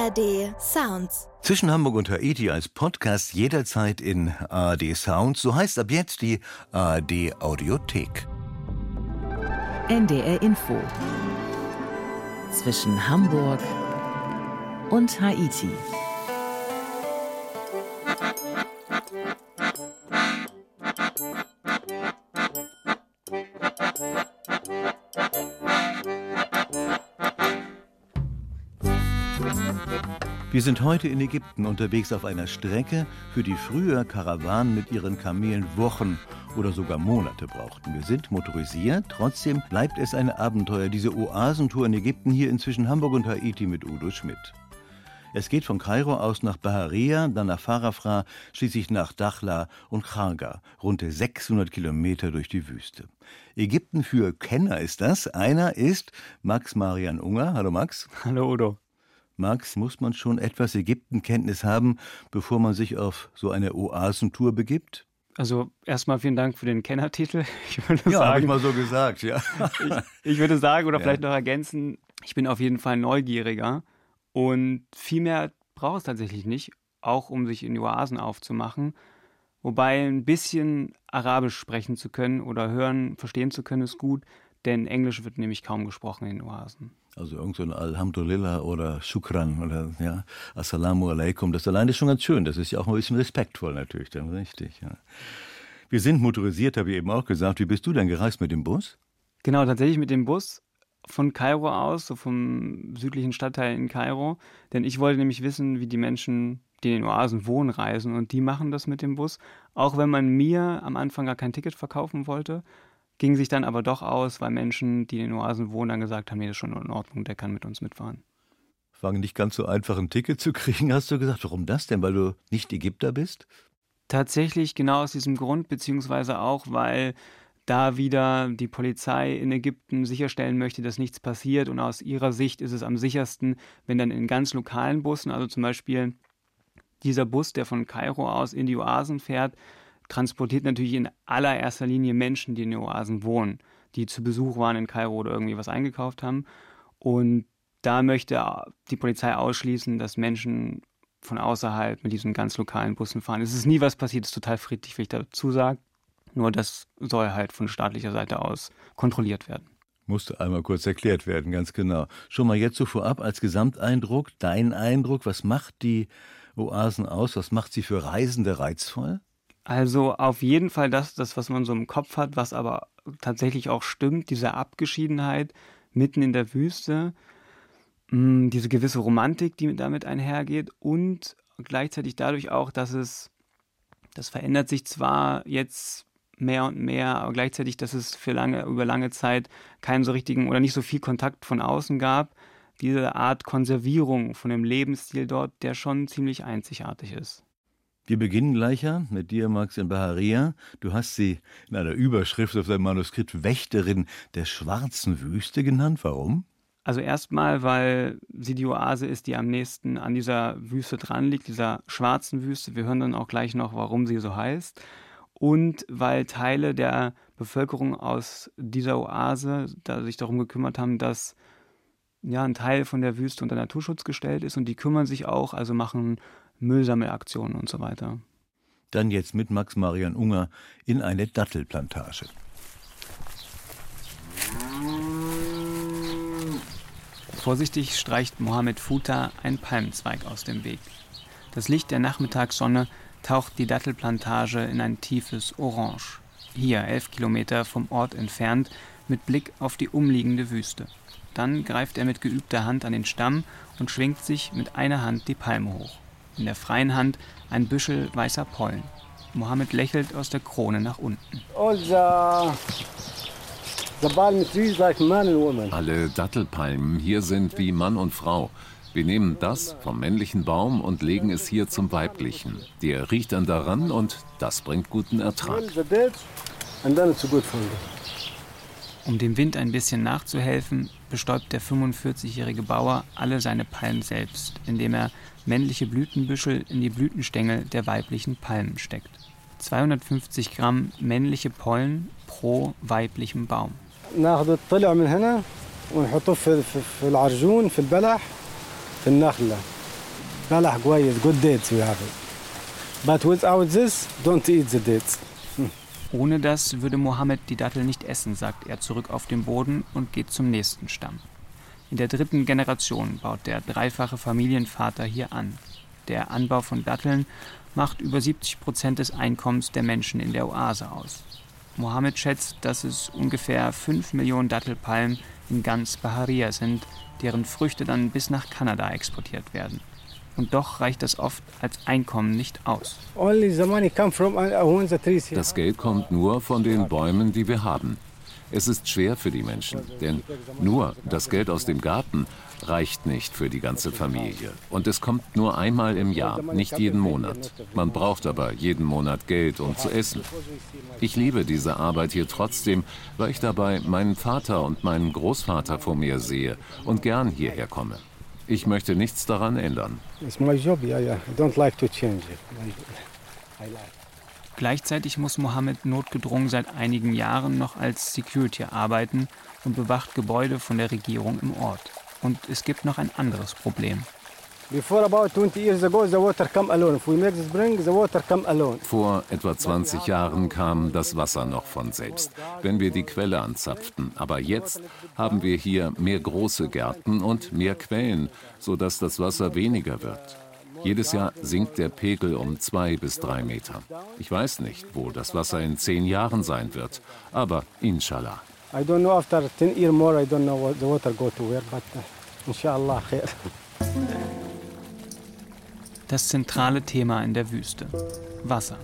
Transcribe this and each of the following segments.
ARD Sounds. Zwischen Hamburg und Haiti als Podcast jederzeit in ARD Sounds. So heißt ab jetzt die ARD Audiothek. NDR Info. Zwischen Hamburg und Haiti. Wir sind heute in Ägypten unterwegs auf einer Strecke, für die früher Karawanen mit ihren Kamelen Wochen oder sogar Monate brauchten. Wir sind motorisiert, trotzdem bleibt es ein Abenteuer, diese Oasentour in Ägypten hier inzwischen Hamburg und Haiti mit Udo Schmidt. Es geht von Kairo aus nach Baharia, dann nach Farafra, schließlich nach Dakhla und Kharga, rund 600 Kilometer durch die Wüste. Ägypten für Kenner ist das. Einer ist Max Marian Unger. Hallo Max. Hallo Udo. Max, muss man schon etwas Ägyptenkenntnis haben, bevor man sich auf so eine Oasentour begibt? Also erstmal vielen Dank für den Kennertitel. Habe ich mal so gesagt, ja. Ich würde sagen oder vielleicht noch ergänzen, ich bin auf jeden Fall neugieriger und viel mehr braucht es tatsächlich nicht, auch um sich in die Oasen aufzumachen. Wobei ein bisschen Arabisch sprechen zu können oder hören, verstehen zu können ist gut, denn Englisch wird nämlich kaum gesprochen in den Oasen. Also irgend so ein Alhamdulillah oder Shukran oder ja, Assalamu alaikum, das allein ist schon ganz schön. Das ist ja auch ein bisschen respektvoll natürlich dann, richtig. Ja. Wir sind motorisiert, habe ich eben auch gesagt. Wie bist du denn gereist mit dem Bus? Genau, tatsächlich mit dem Bus von Kairo aus, so vom südlichen Stadtteil in Kairo. Denn ich wollte nämlich wissen, wie die Menschen, die in den Oasen wohnen, reisen. Und die machen das mit dem Bus. Auch wenn man mir am Anfang gar kein Ticket verkaufen wollte, ging sich dann aber doch aus, weil Menschen, die in den Oasen wohnen, dann gesagt haben, nee, das ist schon in Ordnung, der kann mit uns mitfahren. War nicht ganz so einfach, ein Ticket zu kriegen, hast du gesagt. Warum das denn? Weil du nicht Ägypter bist? Tatsächlich genau aus diesem Grund, beziehungsweise auch, weil da wieder die Polizei in Ägypten sicherstellen möchte, dass nichts passiert. Und aus ihrer Sicht ist es am sichersten, wenn dann in ganz lokalen Bussen, also zum Beispiel dieser Bus, der von Kairo aus in die Oasen fährt, transportiert natürlich in allererster Linie Menschen, die in den Oasen wohnen, die zu Besuch waren in Kairo oder irgendwie was eingekauft haben. Und da möchte die Polizei ausschließen, dass Menschen von außerhalb mit diesen ganz lokalen Bussen fahren. Es ist nie was passiert, es ist total friedlich, wie ich dazu sage. Nur das soll halt von staatlicher Seite aus kontrolliert werden. Musste einmal kurz erklärt werden, ganz genau. Schon mal jetzt so vorab als Gesamteindruck, dein Eindruck, was macht die Oasen aus? Was macht sie für Reisende reizvoll? Also auf jeden Fall das, was man so im Kopf hat, was aber tatsächlich auch stimmt, diese Abgeschiedenheit mitten in der Wüste, diese gewisse Romantik, die damit einhergeht und gleichzeitig dadurch auch, das verändert sich zwar jetzt mehr und mehr, aber gleichzeitig, dass es über lange Zeit keinen so richtigen oder nicht so viel Kontakt von außen gab, diese Art Konservierung von dem Lebensstil dort, der schon ziemlich einzigartig ist. Wir beginnen gleich mit dir, Max, in Baharia. Du hast sie in einer Überschrift auf deinem Manuskript Wächterin der schwarzen Wüste genannt. Warum? Also erstmal, weil sie die Oase ist, die am nächsten an dieser Wüste dran liegt, dieser schwarzen Wüste. Wir hören dann auch gleich noch, warum sie so heißt. Und weil Teile der Bevölkerung aus dieser Oase sich darum gekümmert haben, dass ein Teil von der Wüste unter Naturschutz gestellt ist. Und die kümmern sich auch, also machen Müllsammelaktionen und so weiter. Dann jetzt mit Max Marian Unger in eine Dattelplantage. Vorsichtig streicht Mohamed Futa einen Palmenzweig aus dem Weg. Das Licht der Nachmittagssonne taucht die Dattelplantage in ein tiefes Orange. Hier, 11 Kilometer vom Ort entfernt, mit Blick auf die umliegende Wüste. Dann greift er mit geübter Hand an den Stamm und schwingt sich mit einer Hand die Palme hoch. In der freien Hand ein Büschel weißer Pollen. Mohammed lächelt aus der Krone nach unten. Alle Dattelpalmen hier sind wie Mann und Frau. Wir nehmen das vom männlichen Baum und legen es hier zum weiblichen. Der riecht dann daran und das bringt guten Ertrag. Um dem Wind ein bisschen nachzuhelfen, bestäubt der 45-jährige Bauer alle seine Palmen selbst, indem er männliche Blütenbüschel in die Blütenstängel der weiblichen Palmen steckt. 250 Gramm männliche Pollen pro weiblichem Baum. ناخذ الطلع من هنا ونحطه في العرجون في البلح في النخلة بلح كويس, good dates we have it. But without this, don't eat the dates. Ohne das würde Mohammed die Dattel nicht essen, sagt er zurück auf den Boden und geht zum nächsten Stamm. In der 3. Generation baut der dreifache Familienvater hier an. Der Anbau von Datteln macht über 70% des Einkommens der Menschen in der Oase aus. Mohammed schätzt, dass es ungefähr 5 Millionen Dattelpalmen in ganz Bahariya sind, deren Früchte dann bis nach Kanada exportiert werden. Und doch reicht das oft als Einkommen nicht aus. Das Geld kommt nur von den Bäumen, die wir haben. Es ist schwer für die Menschen, denn nur das Geld aus dem Garten reicht nicht für die ganze Familie. Und es kommt nur einmal im Jahr, nicht jeden Monat. Man braucht aber jeden Monat Geld, um zu essen. Ich liebe diese Arbeit hier trotzdem, weil ich dabei meinen Vater und meinen Großvater vor mir sehe und gern hierher komme. Ich möchte nichts daran ändern. Gleichzeitig muss Mohammed notgedrungen seit einigen Jahren noch als Security arbeiten und bewacht Gebäude von der Regierung im Ort. Und es gibt noch ein anderes Problem. Vor etwa 20 Jahren kam das Wasser noch von selbst, wenn wir die Quelle anzapften. Aber jetzt haben wir hier mehr große Gärten und mehr Quellen, sodass das Wasser weniger wird. Jedes Jahr sinkt der Pegel um 2 bis 3 Meter. Ich weiß nicht, wo das Wasser in 10 Jahren sein wird, aber inshallah. I don't know after 10 years more, I don't know what the water go to where, but inshallah khair. Das zentrale Thema in der Wüste: Wasser.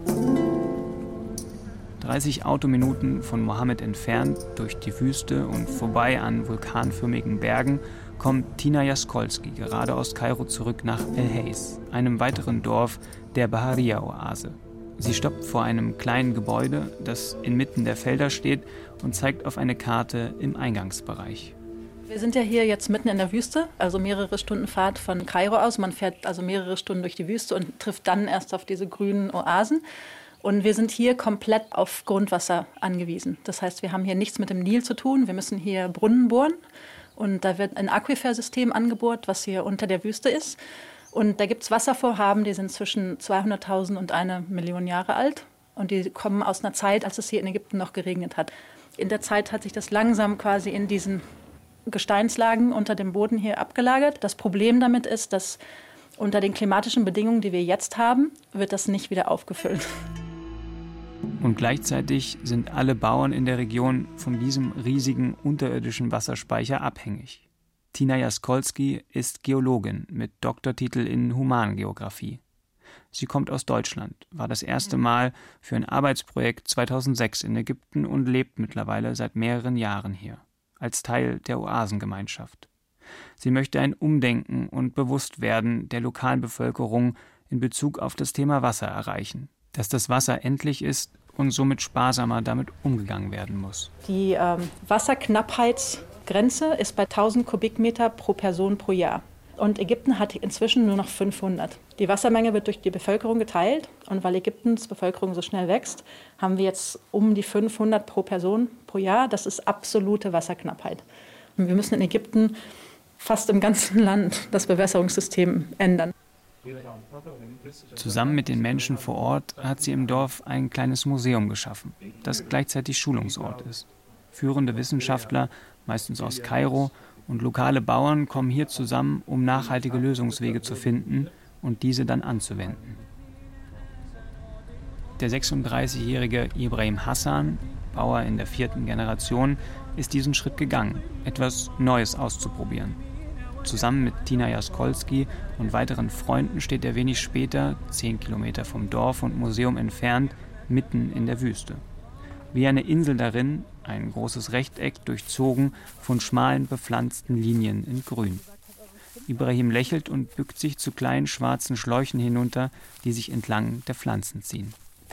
30 Autominuten von Mohammed entfernt, durch die Wüste und vorbei an vulkanförmigen Bergen, kommt Tina Jaskolski gerade aus Kairo zurück nach El Heis, einem weiteren Dorf der Bahariya-Oase. Sie stoppt vor einem kleinen Gebäude, das inmitten der Felder steht, und zeigt auf eine Karte im Eingangsbereich. Wir sind ja hier jetzt mitten in der Wüste, also mehrere Stunden Fahrt von Kairo aus. Man fährt also mehrere Stunden durch die Wüste und trifft dann erst auf diese grünen Oasen. Und wir sind hier komplett auf Grundwasser angewiesen. Das heißt, wir haben hier nichts mit dem Nil zu tun. Wir müssen hier Brunnen bohren. Und da wird ein Aquifersystem angebohrt, was hier unter der Wüste ist. Und da gibt es Wasservorhaben, die sind zwischen 200.000 und 1 Million Jahre alt. Und die kommen aus einer Zeit, als es hier in Ägypten noch geregnet hat. In der Zeit hat sich das langsam quasi in diesen Gesteinslagen unter dem Boden hier abgelagert. Das Problem damit ist, dass unter den klimatischen Bedingungen, die wir jetzt haben, wird das nicht wieder aufgefüllt. Und gleichzeitig sind alle Bauern in der Region von diesem riesigen unterirdischen Wasserspeicher abhängig. Tina Jaskolski ist Geologin mit Doktortitel in Humangeographie. Sie kommt aus Deutschland, war das erste Mal für ein Arbeitsprojekt 2006 in Ägypten und lebt mittlerweile seit mehreren Jahren hier, als Teil der Oasengemeinschaft. Sie möchte ein Umdenken und Bewusstwerden der lokalen Bevölkerung in Bezug auf das Thema Wasser erreichen, dass das Wasser endlich ist und somit sparsamer damit umgegangen werden muss. Die Wasserknappheitsgrenze ist bei 1000 Kubikmeter pro Person pro Jahr. Und Ägypten hat inzwischen nur noch 500. Die Wassermenge wird durch die Bevölkerung geteilt. Und weil Ägyptens Bevölkerung so schnell wächst, haben wir jetzt um die 500 pro Person pro Jahr. Das ist absolute Wasserknappheit. Und wir müssen in Ägypten fast im ganzen Land das Bewässerungssystem ändern. Zusammen mit den Menschen vor Ort hat sie im Dorf ein kleines Museum geschaffen, das gleichzeitig Schulungsort ist. Führende Wissenschaftler, meistens aus Kairo, und lokale Bauern kommen hier zusammen, um nachhaltige Lösungswege zu finden und diese dann anzuwenden. Der 36-jährige Ibrahim Hassan, Bauer in der 4. Generation, ist diesen Schritt gegangen, etwas Neues auszuprobieren. Zusammen mit Tina Jaskolski und weiteren Freunden steht er wenig später, 10 Kilometer vom Dorf und Museum entfernt, mitten in der Wüste. Wie eine Insel darin, ein großes Rechteck durchzogen von schmalen bepflanzten Linien in Grün. Ibrahim lächelt und bückt sich zu kleinen schwarzen Schläuchen hinunter, die sich entlang der Pflanzen ziehen.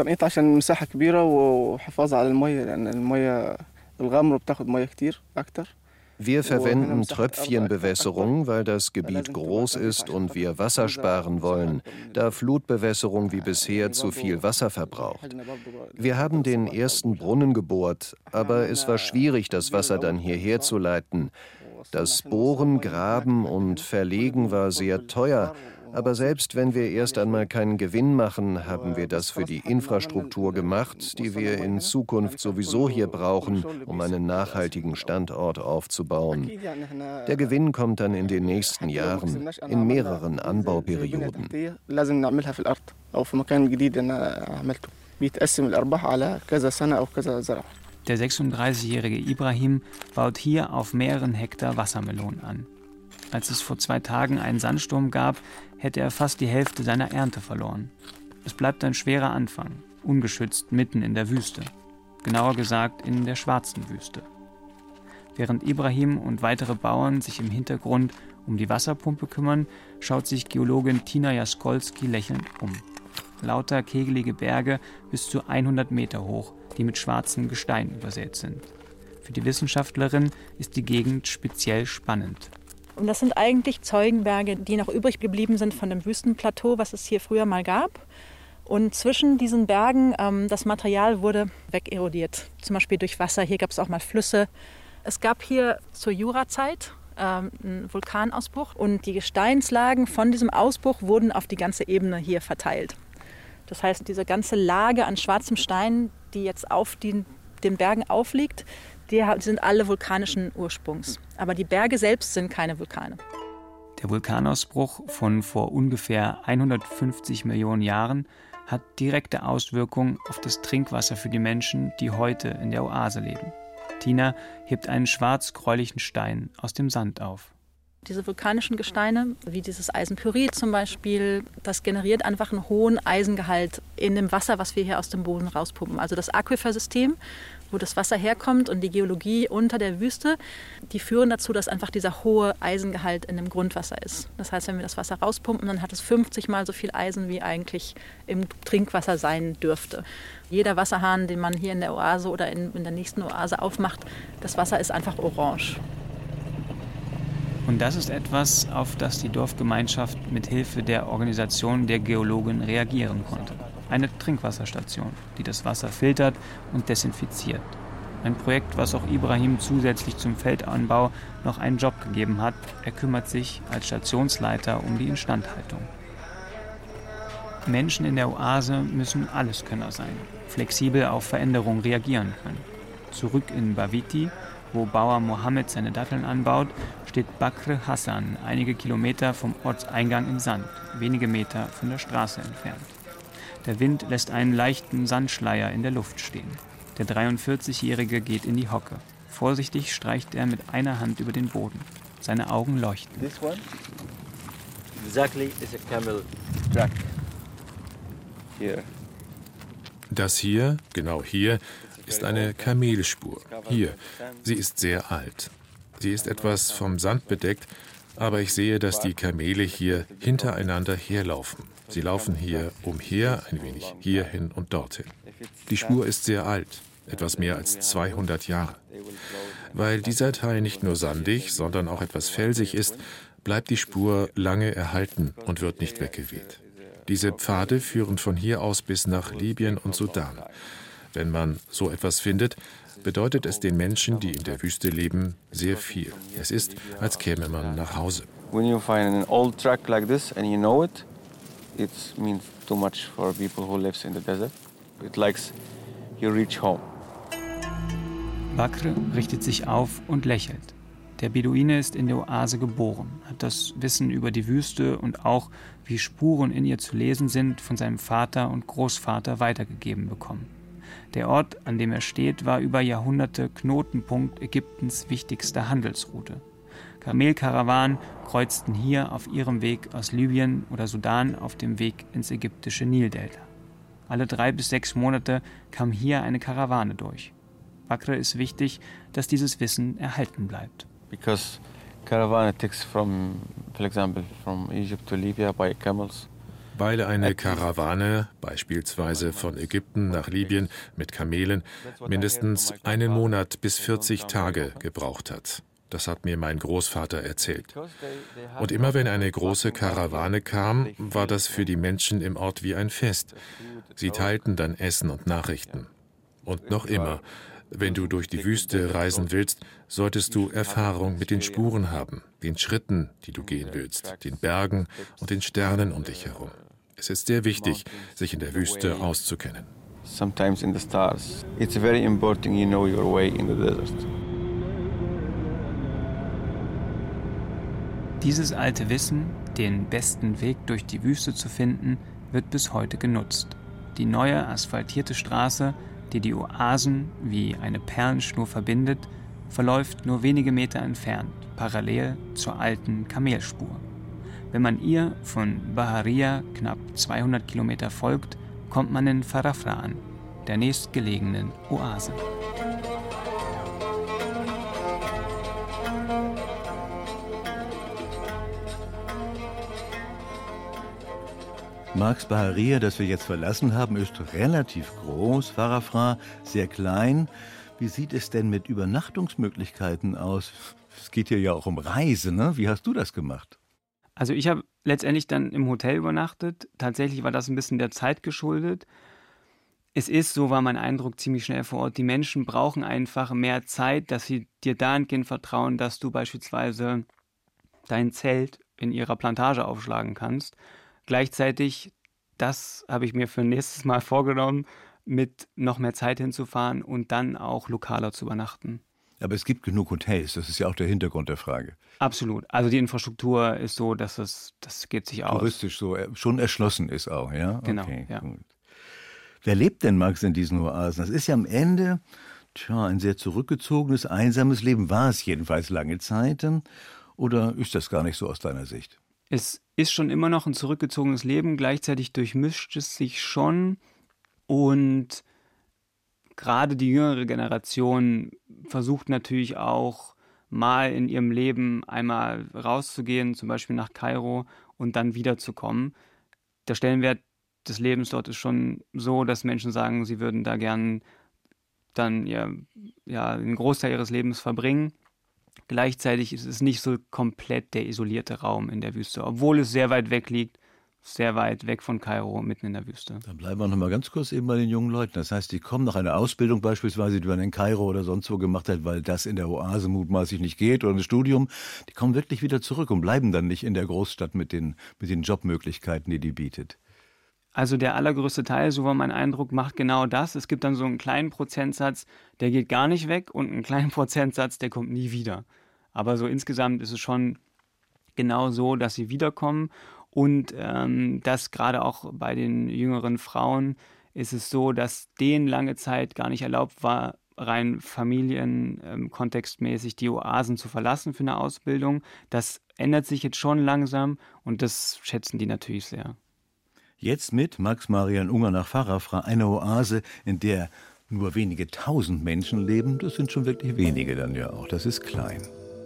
Wir verwenden Tröpfchenbewässerung, weil das Gebiet groß ist und wir Wasser sparen wollen, da Flutbewässerung wie bisher zu viel Wasser verbraucht. Wir haben den ersten Brunnen gebohrt, aber es war schwierig, das Wasser dann hierher zu leiten. Das Bohren, Graben und Verlegen war sehr teuer Aber selbst wenn wir erst einmal keinen Gewinn machen, haben wir das für die Infrastruktur gemacht, die wir in Zukunft sowieso hier brauchen, um einen nachhaltigen Standort aufzubauen. Der Gewinn kommt dann in den nächsten Jahren, in mehreren Anbauperioden. Der 36-jährige Ibrahim baut hier auf mehreren Hektar Wassermelonen an. Als es vor 2 Tagen einen Sandsturm gab, hätte er fast die Hälfte seiner Ernte verloren. Es bleibt ein schwerer Anfang, ungeschützt mitten in der Wüste. Genauer gesagt in der schwarzen Wüste. Während Ibrahim und weitere Bauern sich im Hintergrund um die Wasserpumpe kümmern, schaut sich Geologin Tina Jaskolski lächelnd um. Lauter kegelige Berge bis zu 100 Meter hoch, die mit schwarzem Gestein übersät sind. Für die Wissenschaftlerin ist die Gegend speziell spannend. Und das sind eigentlich Zeugenberge, die noch übrig geblieben sind von dem Wüstenplateau, was es hier früher mal gab. Und zwischen diesen Bergen, das Material wurde wegerodiert, zum Beispiel durch Wasser. Hier gab es auch mal Flüsse. Es gab hier zur Jurazeit einen Vulkanausbruch und die Gesteinslagen von diesem Ausbruch wurden auf die ganze Ebene hier verteilt. Das heißt, diese ganze Lage an schwarzem Stein, die jetzt auf den Bergen aufliegt, die sind alle vulkanischen Ursprungs. Aber die Berge selbst sind keine Vulkane. Der Vulkanausbruch von vor ungefähr 150 Millionen Jahren hat direkte Auswirkungen auf das Trinkwasser für die Menschen, die heute in der Oase leben. Tina hebt einen schwarz-gräulichen Stein aus dem Sand auf. Diese vulkanischen Gesteine, wie dieses Eisenpyrit zum Beispiel, das generiert einfach einen hohen Eisengehalt in dem Wasser, was wir hier aus dem Boden rauspumpen. Also das Aquifersystem, wo das Wasser herkommt und die Geologie unter der Wüste, die führen dazu, dass einfach dieser hohe Eisengehalt in dem Grundwasser ist. Das heißt, wenn wir das Wasser rauspumpen, dann hat es 50 Mal so viel Eisen, wie eigentlich im Trinkwasser sein dürfte. Jeder Wasserhahn, den man hier in der Oase oder in der nächsten Oase aufmacht, das Wasser ist einfach orange. Und das ist etwas, auf das die Dorfgemeinschaft mit Hilfe der Organisation der Geologen reagieren konnte. Eine Trinkwasserstation, die das Wasser filtert und desinfiziert. Ein Projekt, was auch Ibrahim zusätzlich zum Feldanbau noch einen Job gegeben hat. Er kümmert sich als Stationsleiter um die Instandhaltung. Menschen in der Oase müssen Alleskönner sein, flexibel auf Veränderungen reagieren können. Zurück in Bawiti, wo Bauer Mohammed seine Datteln anbaut, steht Bakr Hassan einige Kilometer vom Ortseingang im Sand, wenige Meter von der Straße entfernt. Der Wind lässt einen leichten Sandschleier in der Luft stehen. Der 43-Jährige geht in die Hocke. Vorsichtig streicht er mit einer Hand über den Boden. Seine Augen leuchten. This one exactly is a camel track. Here. Das hier, genau hier, ist eine Kamelspur. Hier, sie ist sehr alt. Sie ist etwas vom Sand bedeckt, aber ich sehe, dass die Kamele hier hintereinander herlaufen. Sie laufen hier umher, ein wenig hierhin und dorthin. Die Spur ist sehr alt, etwas mehr als 200 Jahre. Weil dieser Teil nicht nur sandig, sondern auch etwas felsig ist, bleibt die Spur lange erhalten und wird nicht weggeweht. Diese Pfade führen von hier aus bis nach Libyen und Sudan. Wenn man so etwas findet, bedeutet es den Menschen, die in der Wüste leben, sehr viel. Es ist, als käme man nach Hause. When you find an old track like this and you know it, it means too much for people who lives in the desert. It likes you reach home. Bakr richtet sich auf und lächelt. Der Beduine ist in der Oase geboren, hat das Wissen über die Wüste und auch, wie Spuren in ihr zu lesen sind, von seinem Vater und Großvater weitergegeben bekommen. Der Ort, an dem er steht, war über Jahrhunderte Knotenpunkt Ägyptens wichtigster Handelsroute. Kamelkarawanen kreuzten hier auf ihrem Weg aus Libyen oder Sudan auf dem Weg ins ägyptische Nildelta. Alle 3 bis 6 Monate kam hier eine Karawane durch. Bakr ist wichtig, dass dieses Wissen erhalten bleibt. Because caravan takes from, for example, from Egypt to Libya by camels. Weil eine Karawane, beispielsweise von Ägypten nach Libyen mit Kamelen, mindestens 1 Monat bis 40 Tage gebraucht hat. Das hat mir mein Großvater erzählt. Und immer wenn eine große Karawane kam, war das für die Menschen im Ort wie ein Fest. Sie teilten dann Essen und Nachrichten. Und noch immer, Wenn du durch die Wüste reisen willst, solltest du Erfahrung mit den Spuren haben, den Schritten, die du gehen willst, den Bergen und den Sternen um dich herum. Es ist sehr wichtig, sich in der Wüste auszukennen. Sometimes in the stars. It's very important you know your way in the desert. Dieses alte Wissen, den besten Weg durch die Wüste zu finden, wird bis heute genutzt. Die neue asphaltierte Straße, die die Oasen wie eine Perlenschnur verbindet, verläuft nur wenige Meter entfernt, parallel zur alten Kamelspur. Wenn man ihr von Baharia knapp 200 Kilometer folgt, kommt man in Farafra an, der nächstgelegenen Oase. Marx Baharia, das wir jetzt verlassen haben, ist relativ groß, Farafra sehr klein. Wie sieht es denn mit Übernachtungsmöglichkeiten aus? Es geht hier ja auch um Reise, ne? Wie hast du das gemacht? Also ich habe letztendlich dann im Hotel übernachtet. Tatsächlich war das ein bisschen der Zeit geschuldet. Es ist, so war mein Eindruck, ziemlich schnell vor Ort. Die Menschen brauchen einfach mehr Zeit, dass sie dir dahingehend vertrauen, dass du beispielsweise dein Zelt in ihrer Plantage aufschlagen kannst. Gleichzeitig, das habe ich mir für nächstes Mal vorgenommen, mit noch mehr Zeit hinzufahren und dann auch lokaler zu übernachten. Aber es gibt genug Hotels, das ist ja auch der Hintergrund der Frage. Absolut. Also die Infrastruktur ist so, dass das geht sich aus. Touristisch so schon erschlossen ist auch, ja? Genau, okay, ja. Gut. Wer lebt denn, Marx, in diesen Oasen? Das ist ja am Ende ein sehr zurückgezogenes, einsames Leben. War es jedenfalls lange Zeit? Oder ist das gar nicht so aus deiner Sicht? Es ist schon immer noch ein zurückgezogenes Leben, gleichzeitig durchmischt es sich schon und gerade die jüngere Generation versucht natürlich auch mal in ihrem Leben einmal rauszugehen, zum Beispiel nach Kairo und dann wiederzukommen. Der Stellenwert des Lebens dort ist schon so, dass Menschen sagen, sie würden da gern dann einen Großteil ihres Lebens verbringen. Gleichzeitig ist es nicht so komplett der isolierte Raum in der Wüste, obwohl es sehr weit weg liegt, sehr weit weg von Kairo, mitten in der Wüste. Dann bleiben wir noch mal ganz kurz eben bei den jungen Leuten. Das heißt, die kommen nach einer Ausbildung beispielsweise, die man in Kairo oder sonst wo gemacht hat, weil das in der Oase mutmaßlich nicht geht, oder ein Studium. Die kommen wirklich wieder zurück und bleiben dann nicht in der Großstadt mit den Jobmöglichkeiten, die bietet. Also der allergrößte Teil, so war mein Eindruck, macht genau das. Es gibt dann so einen kleinen Prozentsatz, der geht gar nicht weg und einen kleinen Prozentsatz, der kommt nie wieder. Aber so insgesamt ist es schon genau so, dass sie wiederkommen und dass gerade auch bei den jüngeren Frauen ist es so, dass denen lange Zeit gar nicht erlaubt war, rein familienkontextmäßig die Oasen zu verlassen für eine Ausbildung. Das ändert sich jetzt schon langsam und das schätzen die natürlich sehr. Jetzt mit Max Marian Unger nach Farafra, eine Oase, in der nur wenige tausend Menschen leben. Das sind schon wirklich wenige dann ja auch, das ist klein.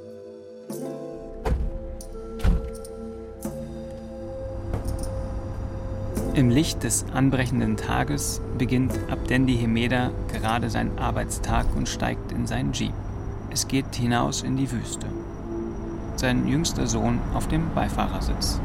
Im Licht des anbrechenden Tages beginnt Abdendi Hemeda gerade seinen Arbeitstag und steigt in seinen Jeep. Es geht hinaus in die Wüste. Sein jüngster Sohn auf dem Beifahrersitz.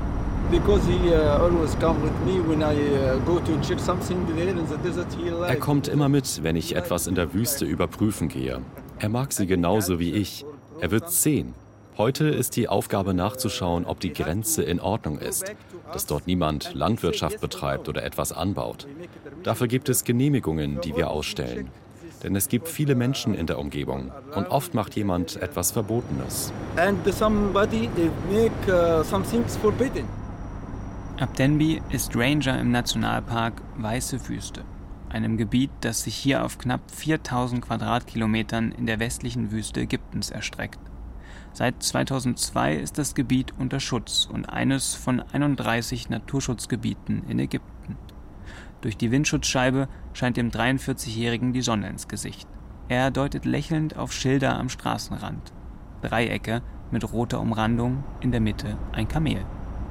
Er kommt immer mit, wenn ich etwas in der Wüste überprüfen gehe. Er mag sie genauso wie ich. Er wird 10. Heute ist die Aufgabe nachzuschauen, ob die Grenze in Ordnung ist, dass dort niemand Landwirtschaft betreibt oder etwas anbaut. Dafür gibt es Genehmigungen, die wir ausstellen. Denn es gibt viele Menschen in der Umgebung und oft macht jemand etwas Verbotenes. Abdenbi ist Ranger im Nationalpark Weiße Wüste, einem Gebiet, das sich hier auf knapp 4000 Quadratkilometern in der westlichen Wüste Ägyptens erstreckt. Seit 2002 ist das Gebiet unter Schutz und eines von 31 Naturschutzgebieten in Ägypten. Durch die Windschutzscheibe scheint dem 43-Jährigen die Sonne ins Gesicht. Er deutet lächelnd auf Schilder am Straßenrand. Dreiecke mit roter Umrandung, in der Mitte ein Kamel.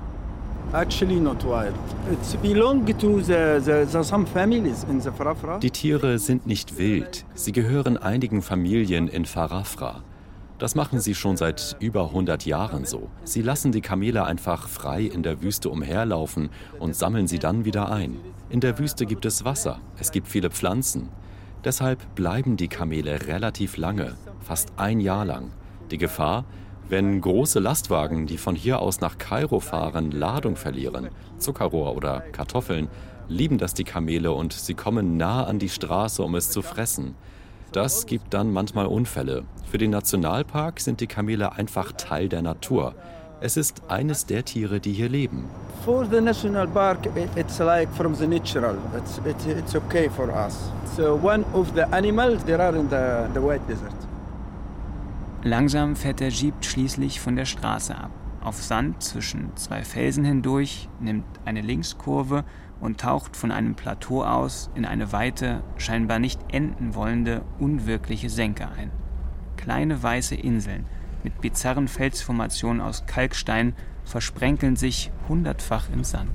Die Tiere sind nicht wild. Sie gehören einigen Familien in Farafra. Das machen sie schon seit über 100 Jahren so. Sie lassen die Kamele einfach frei in der Wüste umherlaufen und sammeln sie dann wieder ein. In der Wüste gibt es Wasser, es gibt viele Pflanzen. Deshalb bleiben die Kamele relativ lange, fast ein Jahr lang. Die Gefahr, wenn große Lastwagen, die von hier aus nach Kairo fahren, Ladung verlieren, Zuckerrohr oder Kartoffeln, lieben das die Kamele und sie kommen nah an die Straße, um es zu fressen. Das gibt dann manchmal Unfälle. Für den Nationalpark sind die Kamele einfach Teil der Natur. Es ist eines der Tiere, die hier leben. For the national park, it's like from the natural. It's okay for us. So one of the animals there are in the White Desert. Langsam fährt der Jeep schließlich von der Straße ab. Auf Sand zwischen zwei Felsen hindurch, nimmt eine Linkskurve und taucht von einem Plateau aus in eine weite, scheinbar nicht enden wollende, unwirkliche Senke ein. Kleine weiße Inseln mit bizarren Felsformationen aus Kalkstein versprenkeln sich hundertfach im Sand.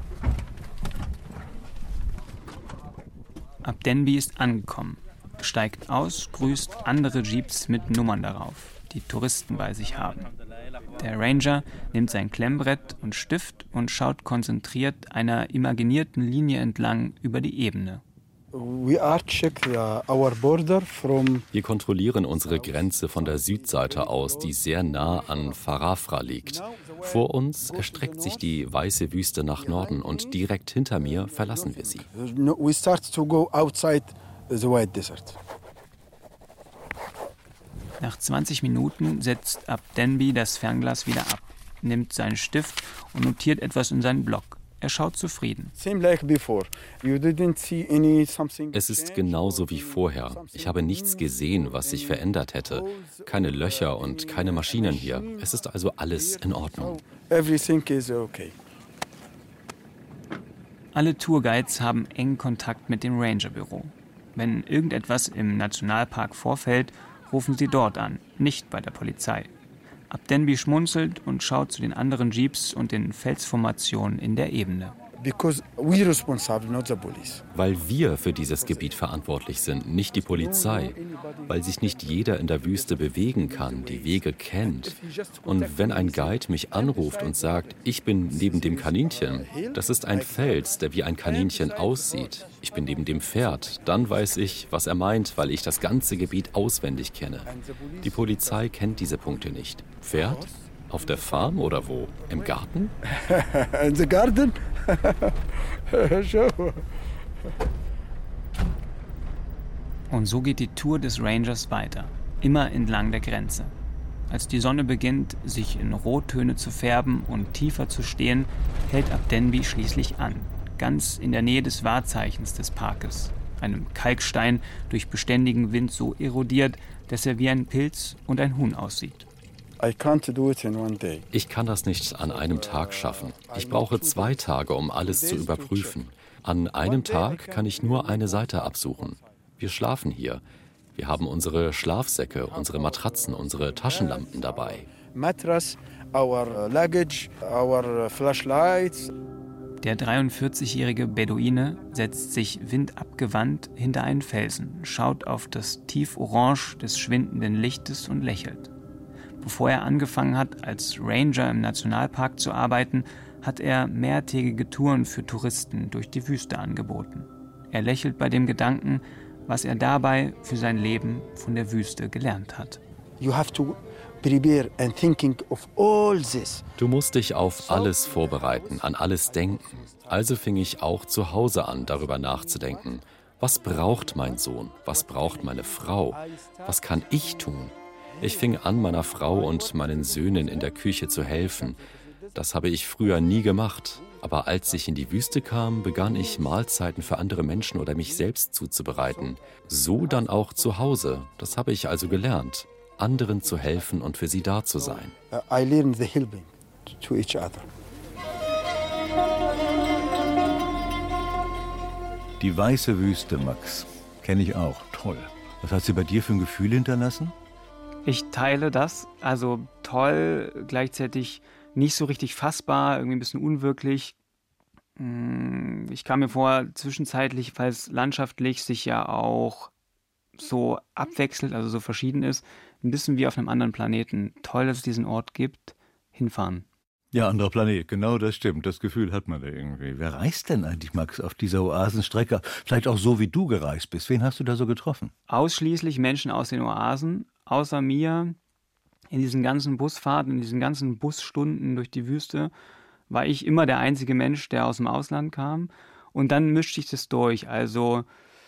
Abdenbi ist angekommen, steigt aus, grüßt andere Jeeps mit Nummern darauf, die Touristen bei sich haben. Der Ranger nimmt sein Klemmbrett und Stift und schaut konzentriert einer imaginierten Linie entlang über die Ebene. Wir kontrollieren unsere Grenze von der Südseite aus, die sehr nah an Farafra liegt. Vor uns erstreckt sich die weiße Wüste nach Norden und direkt hinter mir verlassen wir sie. We start to go outside the White Desert. Nach 20 Minuten setzt Abdenbi das Fernglas wieder ab, nimmt seinen Stift und notiert etwas in seinen Block. Er schaut zufrieden. Es ist genauso wie vorher. Ich habe nichts gesehen, was sich verändert hätte. Keine Löcher und keine Maschinen hier. Es ist also alles in Ordnung. Alle Tourguides haben engen Kontakt mit dem Rangerbüro. Wenn irgendetwas im Nationalpark vorfällt, rufen sie dort an, nicht bei der Polizei. Abdenbi schmunzelt und schaut zu den anderen Jeeps und den Felsformationen in der Ebene. Weil wir für dieses Gebiet verantwortlich sind, nicht die Polizei. Weil sich nicht jeder in der Wüste bewegen kann, die Wege kennt. Und wenn ein Guide mich anruft und sagt, ich bin neben dem Kaninchen, das ist ein Fels, der wie ein Kaninchen aussieht. Ich bin neben dem Pferd, dann weiß ich, was er meint, weil ich das ganze Gebiet auswendig kenne. Die Polizei kennt diese Punkte nicht. Pferd? Auf der Farm oder wo? Im Garten? In the garden? Und so geht die Tour des Rangers weiter, immer entlang der Grenze. Als die Sonne beginnt, sich in Rottöne zu färben und tiefer zu stehen, hält Abdenbi schließlich an, ganz in der Nähe des Wahrzeichens des Parkes, einem Kalkstein durch beständigen Wind so erodiert, dass er wie ein Pilz und ein Huhn aussieht. Ich kann das nicht an einem Tag schaffen. Ich brauche 2 Tage, um alles zu überprüfen. An einem Tag kann ich nur eine Seite absuchen. Wir schlafen hier. Wir haben unsere Schlafsäcke, unsere Matratzen, unsere Taschenlampen dabei. Mattress, our luggage, our flashlights. Der 43-jährige Beduine setzt sich windabgewandt hinter einen Felsen, schaut auf das Tieforange des schwindenden Lichtes und lächelt. Bevor er angefangen hat, als Ranger im Nationalpark zu arbeiten, hat er mehrtägige Touren für Touristen durch die Wüste angeboten. Er lächelt bei dem Gedanken, was er dabei für sein Leben von der Wüste gelernt hat. Du musst dich auf alles vorbereiten, an alles denken. Also fing ich auch zu Hause an, darüber nachzudenken. Was braucht mein Sohn? Was braucht meine Frau? Was kann ich tun? Ich fing an, meiner Frau und meinen Söhnen in der Küche zu helfen. Das habe ich früher nie gemacht. Aber als ich in die Wüste kam, begann ich, Mahlzeiten für andere Menschen oder mich selbst zuzubereiten. So dann auch zu Hause. Das habe ich also gelernt, anderen zu helfen und für sie da zu sein. I learned the helping to each other. Die weiße Wüste, Max, kenne ich auch. Toll. Was hat sie bei dir für ein Gefühl hinterlassen? Ich teile das, also toll, gleichzeitig nicht so richtig fassbar, irgendwie ein bisschen unwirklich. Ich kam mir vor, zwischenzeitlich, weil es landschaftlich sich ja auch so abwechselt, also so verschieden ist, ein bisschen wie auf einem anderen Planeten. Toll, dass es diesen Ort gibt. Hinfahren. Ja, anderer Planet, genau das stimmt. Das Gefühl hat man da irgendwie. Wer reist denn eigentlich, Max, auf dieser Oasenstrecke? Vielleicht auch so, wie du gereist bist. Wen hast du da so getroffen? Ausschließlich Menschen aus den Oasen, außer mir. In diesen ganzen Busfahrten, in diesen ganzen Busstunden durch die Wüste war ich immer der einzige Mensch, der aus dem Ausland kam. Und dann mischt sich das durch. Also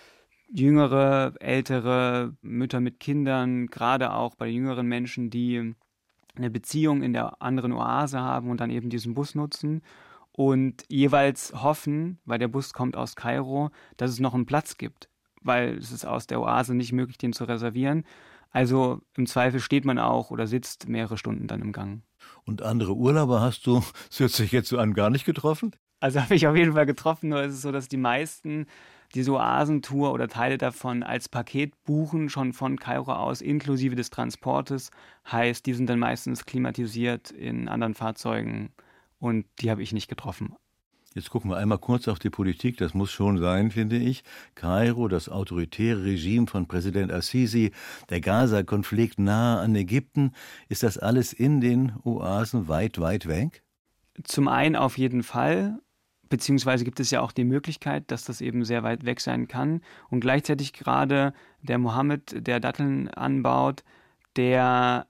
jüngere, ältere, Mütter mit Kindern, gerade auch bei jüngeren Menschen, die eine Beziehung in der anderen Oase haben und dann eben diesen Bus nutzen und jeweils hoffen, weil der Bus kommt aus Kairo, dass es noch einen Platz gibt, weil es ist aus der Oase nicht möglich, den zu reservieren. Also im Zweifel steht man auch oder sitzt mehrere Stunden dann im Gang. Und andere Urlauber hast du, das hört sich jetzt so an, gar nicht getroffen? Also habe ich auf jeden Fall getroffen, nur ist es so, dass die meisten diese Oasentour oder Teile davon als Paket buchen, schon von Kairo aus, inklusive des Transportes. Heißt, die sind dann meistens klimatisiert in anderen Fahrzeugen und die habe ich nicht getroffen. Jetzt gucken wir einmal kurz auf die Politik, das muss schon sein, finde ich. Kairo, das autoritäre Regime von Präsident Al-Sisi, der Gaza-Konflikt nahe an Ägypten. Ist das alles in den Oasen weit, weit weg? Zum einen auf jeden Fall. Beziehungsweise gibt es ja auch die Möglichkeit, dass das eben sehr weit weg sein kann. Und gleichzeitig gerade der Mohammed, der Datteln anbaut, der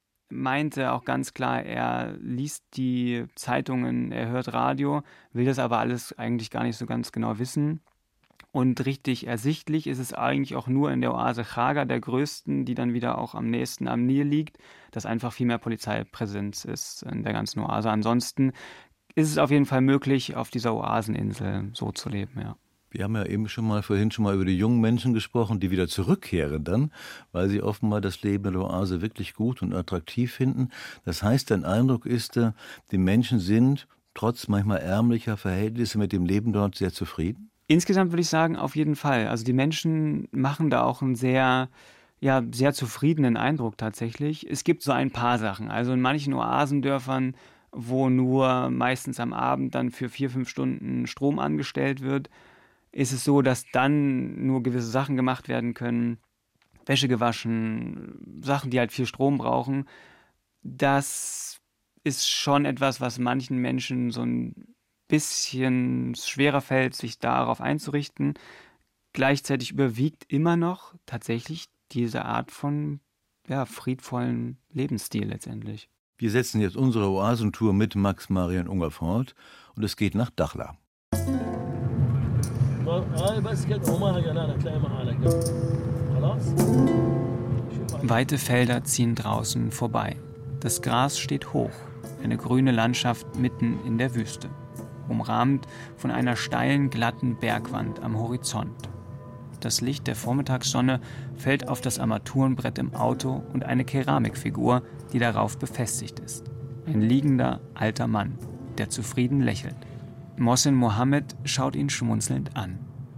meinte auch ganz klar, er liest die Zeitungen, er hört Radio, will das aber alles eigentlich gar nicht so ganz genau wissen. Und richtig ersichtlich ist es eigentlich auch nur in der Oase Khaga, der größten, die dann wieder auch am nächsten am Nil liegt, dass einfach viel mehr Polizeipräsenz ist in der ganzen Oase. Ansonsten ist es auf jeden Fall möglich, auf dieser Oaseninsel so zu leben, ja. Wir haben ja eben vorhin schon mal über die jungen Menschen gesprochen, die wieder zurückkehren dann, weil sie offenbar das Leben in der Oase wirklich gut und attraktiv finden. Das heißt, dein Eindruck ist, die Menschen sind trotz manchmal ärmlicher Verhältnisse mit dem Leben dort sehr zufrieden? Insgesamt würde ich sagen, auf jeden Fall. Also die Menschen machen da auch einen sehr zufriedenen Eindruck tatsächlich. Es gibt so ein paar Sachen. Also in manchen Oasendörfern, wo nur meistens am Abend dann für 4-5 Stunden Strom angestellt wird, ist es so, dass dann nur gewisse Sachen gemacht werden können, Wäsche gewaschen, Sachen, die halt viel Strom brauchen. Das ist schon etwas, was manchen Menschen so ein bisschen schwerer fällt, sich darauf einzurichten. Gleichzeitig überwiegt immer noch tatsächlich diese Art von friedvollen Lebensstil letztendlich. Wir setzen jetzt unsere Oasentour mit Max Marian Unger fort und es geht nach Dakhla. Weite Felder ziehen draußen vorbei. Das Gras steht hoch, eine grüne Landschaft mitten in der Wüste, umrahmt von einer steilen, glatten Bergwand am Horizont. Das Licht der Vormittagssonne fällt auf das Armaturenbrett im Auto und eine Keramikfigur, die darauf befestigt ist. Ein liegender, alter Mann, der zufrieden lächelt. Mohsen Mohammed schaut ihn schmunzelnd an.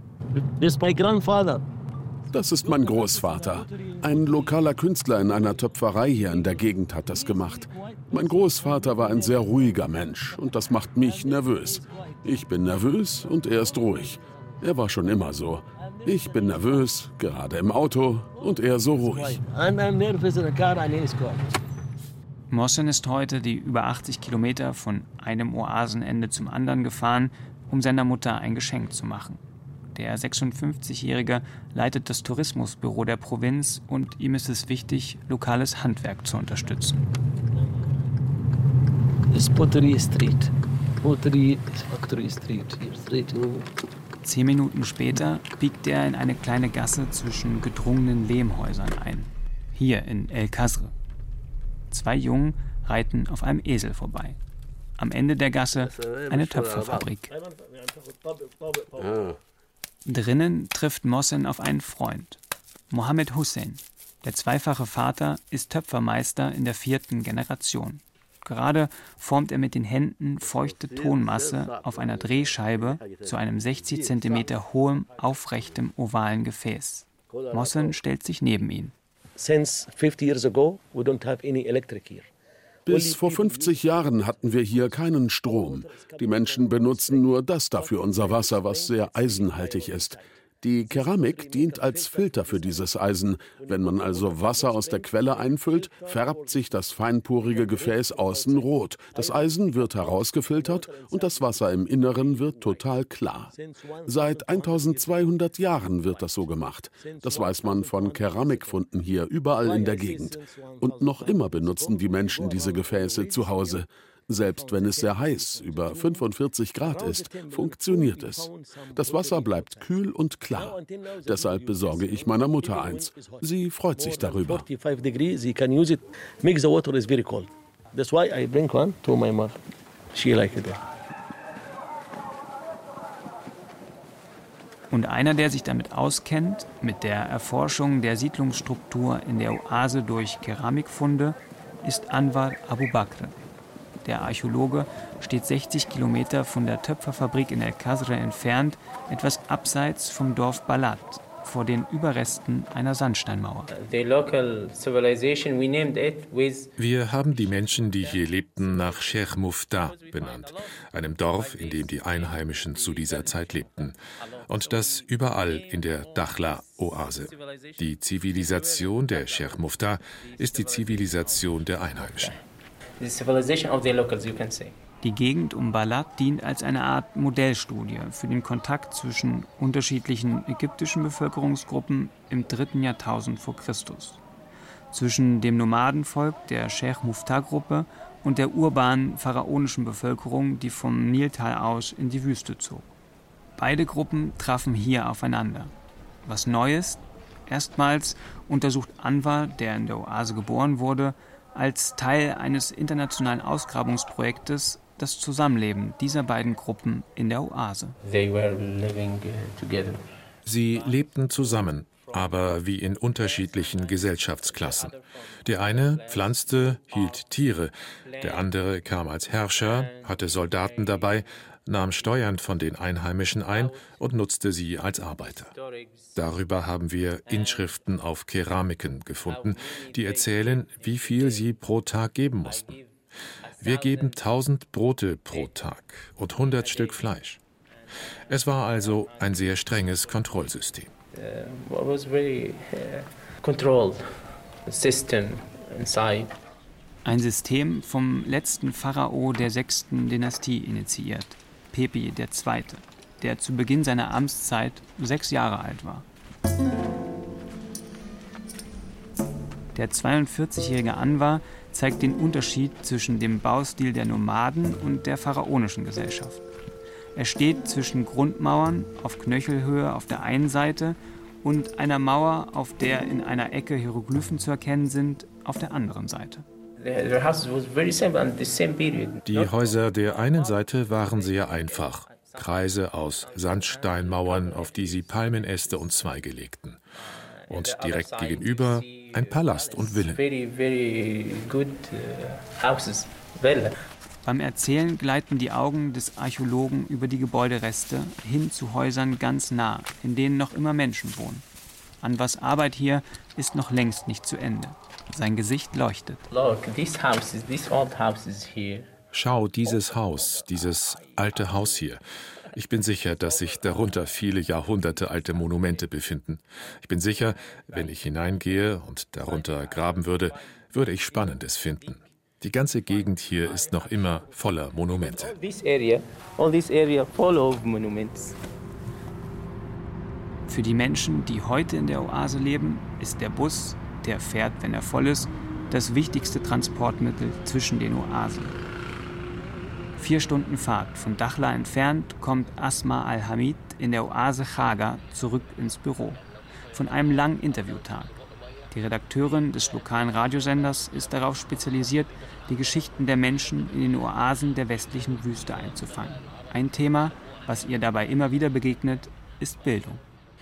Das ist mein Großvater. Ein lokaler Künstler in einer Töpferei hier in der Gegend hat das gemacht. Mein Großvater war ein sehr ruhiger Mensch und das macht mich nervös. Ich bin nervös und er ist ruhig. Er war schon immer so. Ich bin nervös, gerade im Auto, und er so ruhig. Mohsen ist heute die über 80 Kilometer von einem Oasenende zum anderen gefahren, um seiner Mutter ein Geschenk zu machen. Der 56-Jährige leitet das Tourismusbüro der Provinz und ihm ist es wichtig, lokales Handwerk zu unterstützen. Das Pottery Street. Pottery Factory Street. 10 Minuten später biegt er in eine kleine Gasse zwischen gedrungenen Lehmhäusern ein. Hier in El Kasr. 2 Jungen reiten auf einem Esel vorbei. Am Ende der Gasse eine Töpferfabrik. Drinnen trifft Mohsen auf einen Freund, Mohammed Hussein. Der zweifache Vater ist Töpfermeister in der 4. Generation. Gerade formt er mit den Händen feuchte Tonmasse auf einer Drehscheibe zu einem 60 cm hohem, aufrechtem, ovalen Gefäß. Mohsen stellt sich neben ihn. Bis vor 50 Jahren hatten wir hier keinen Strom. Die Menschen benutzen nur das dafür unser Wasser, was sehr eisenhaltig ist. Die Keramik dient als Filter für dieses Eisen. Wenn man also Wasser aus der Quelle einfüllt, färbt sich das feinporige Gefäß außen rot. Das Eisen wird herausgefiltert und das Wasser im Inneren wird total klar. Seit 1200 Jahren wird das so gemacht. Das weiß man von Keramikfunden hier überall in der Gegend. Und noch immer benutzen die Menschen diese Gefäße zu Hause. Selbst wenn es sehr heiß, über 45 Grad ist, funktioniert es. Das Wasser bleibt kühl und klar. Deshalb besorge ich meiner Mutter eins. Sie freut sich darüber. Und einer, der sich damit auskennt, mit der Erforschung der Siedlungsstruktur in der Oase durch Keramikfunde, ist Anwar Abu Bakr. Der Archäologe steht 60 Kilometer von der Töpferfabrik in El Khazra entfernt, etwas abseits vom Dorf Balad, vor den Überresten einer Sandsteinmauer. Wir haben die Menschen, die hier lebten, nach Sheikh Mufta benannt, einem Dorf, in dem die Einheimischen zu dieser Zeit lebten. Und das überall in der Dakhla-Oase. Die Zivilisation der Sheikh Mufta ist die Zivilisation der Einheimischen. Die Gegend um Balad dient als eine Art Modellstudie für den Kontakt zwischen unterschiedlichen ägyptischen Bevölkerungsgruppen im 3. Jahrtausend vor Christus. Zwischen dem Nomadenvolk der Sheikh Mufta-Gruppe und der urbanen pharaonischen Bevölkerung, die vom Niltal aus in die Wüste zog. Beide Gruppen trafen hier aufeinander. Was neu ist, erstmals untersucht Anwar, der in der Oase geboren wurde, als Teil eines internationalen Ausgrabungsprojektes das Zusammenleben dieser beiden Gruppen in der Oase. Sie lebten zusammen, aber wie in unterschiedlichen Gesellschaftsklassen. Der eine pflanzte, hielt Tiere, der andere kam als Herrscher, hatte Soldaten dabei, nahm Steuern von den Einheimischen ein und nutzte sie als Arbeiter. Darüber haben wir Inschriften auf Keramiken gefunden, die erzählen, wie viel sie pro Tag geben mussten. Wir geben 1000 Brote pro Tag und 100 Stück Fleisch. Es war also ein sehr strenges Kontrollsystem. Ein System vom letzten Pharao der 6. Dynastie initiiert, Pepi II., der zu Beginn seiner Amtszeit 6 Jahre alt war. Der 42-jährige Anwar zeigt den Unterschied zwischen dem Baustil der Nomaden und der pharaonischen Gesellschaft. Er steht zwischen Grundmauern auf Knöchelhöhe auf der einen Seite und einer Mauer, auf der in einer Ecke Hieroglyphen zu erkennen sind, auf der anderen Seite. Die Häuser der einen Seite waren sehr einfach. Kreise aus Sandsteinmauern, auf die sie Palmenäste und Zweige legten. Und direkt gegenüber ein Palast und Villen. Beim Erzählen gleiten die Augen des Archäologen über die Gebäudereste hin zu Häusern ganz nah, in denen noch immer Menschen wohnen. Anwars Arbeit hier ist noch längst nicht zu Ende. Sein Gesicht leuchtet. Schau, dieses Haus, dieses alte Haus hier. Ich bin sicher, dass sich darunter viele Jahrhunderte alte Monumente befinden. Ich bin sicher, wenn ich hineingehe und darunter graben würde, würde ich Spannendes finden. Die ganze Gegend hier ist noch immer voller Monumente. Für die Menschen, die heute in der Oase leben, ist der Bus, der fährt, wenn er voll ist, das wichtigste Transportmittel zwischen den Oasen. 4 Stunden Fahrt von Dakhla entfernt kommt Asma Al-Hamid in der Oase Khaga zurück ins Büro. Von einem langen Interviewtag. Die Redakteurin des lokalen Radiosenders ist darauf spezialisiert, die Geschichten der Menschen in den Oasen der westlichen Wüste einzufangen. Ein Thema, was ihr dabei immer wieder begegnet, ist Bildung.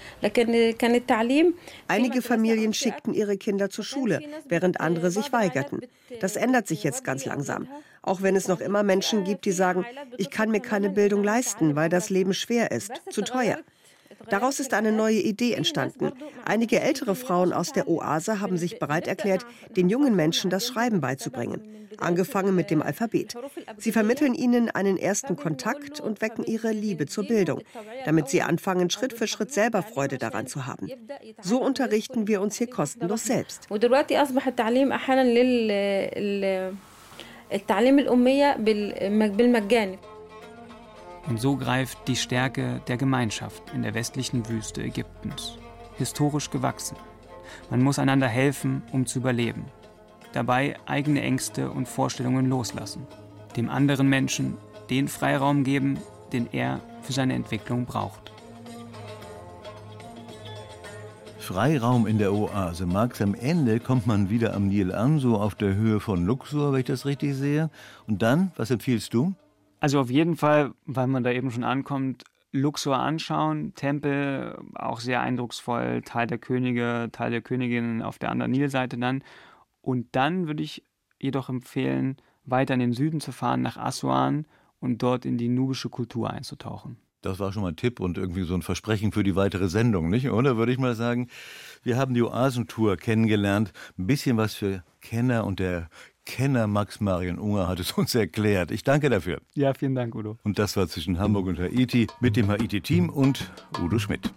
Einige Familien schickten ihre Kinder zur Schule, während andere sich weigerten. Das ändert sich jetzt ganz langsam. Auch wenn es noch immer Menschen gibt, die sagen, ich kann mir keine Bildung leisten, weil das Leben schwer ist, zu teuer. Daraus ist eine neue Idee entstanden. Einige ältere Frauen aus der Oase haben sich bereit erklärt, den jungen Menschen das Schreiben beizubringen. Angefangen mit dem Alphabet. Sie vermitteln ihnen einen ersten Kontakt und wecken ihre Liebe zur Bildung, damit sie anfangen, Schritt für Schritt selber Freude daran zu haben. So unterrichten wir uns hier kostenlos selbst. Und so greift die Stärke der Gemeinschaft in der westlichen Wüste Ägyptens. Historisch gewachsen. Man muss einander helfen, um zu überleben. Dabei eigene Ängste und Vorstellungen loslassen. Dem anderen Menschen den Freiraum geben, den er für seine Entwicklung braucht. Freiraum in der Oase. Max, am Ende kommt man wieder am Nil an, so auf der Höhe von Luxor, wenn ich das richtig sehe. Und dann, was empfiehlst du? Also auf jeden Fall, weil man da eben schon ankommt, Luxor anschauen, Tempel, auch sehr eindrucksvoll, Teil der Könige, Teil der Königinnen auf der anderen Nilseite dann. Und dann würde ich jedoch empfehlen, weiter in den Süden zu fahren, nach Assuan und dort in die nubische Kultur einzutauchen. Das war schon mal ein Tipp und irgendwie so ein Versprechen für die weitere Sendung, nicht? Oder würde ich mal sagen, wir haben die Oasentour kennengelernt. Ein bisschen was für Kenner und der Kenner Max Marian Unger hat es uns erklärt. Ich danke dafür. Ja, vielen Dank, Udo. Und das war zwischen Hamburg und Haiti mit dem Haiti-Team und Udo Schmidt.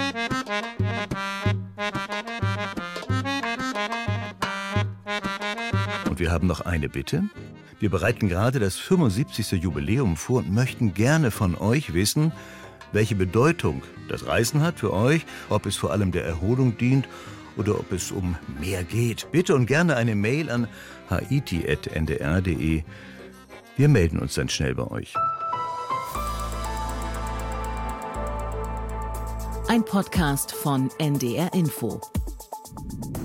Und wir haben noch eine Bitte. Wir bereiten gerade das 75. Jubiläum vor und möchten gerne von euch wissen, welche Bedeutung das Reisen hat für euch, ob es vor allem der Erholung dient oder ob es um mehr geht. Bitte und gerne eine Mail an haiti@ndr.de. Wir melden uns dann schnell bei euch. Ein Podcast von NDR Info.